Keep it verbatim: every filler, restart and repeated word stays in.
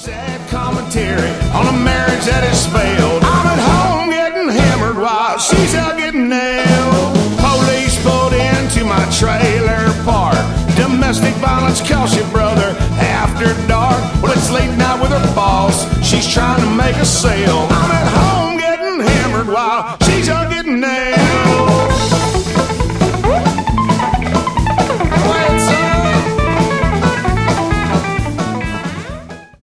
Sad commentary on a marriage that has failed. I'm at home getting hammered while she's out getting nailed. Police pulled into my trailer park. Domestic violence costs you, brother, after dark. Well, it's late night with her boss. She's trying to make a sale. I'm